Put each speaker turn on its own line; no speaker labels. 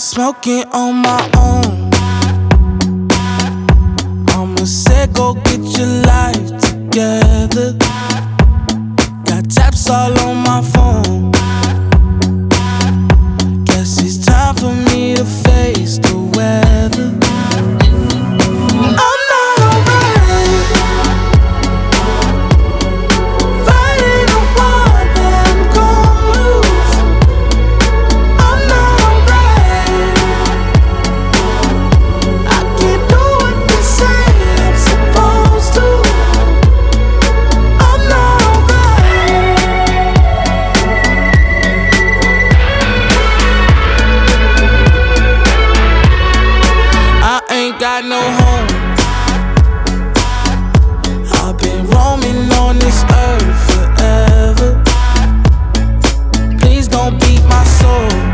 Smoking on my own. Mama said go get your life together. Got taps all on my phone. Guess it's time for me to face the weather. I'm not alright. Fighting a war that I'm gon' lose. I'm not alright. I can't do what they say I'm supposed to. I'm not alright. I ain't got no home. I've been roaming on this earth forever. Please don't beat my soul.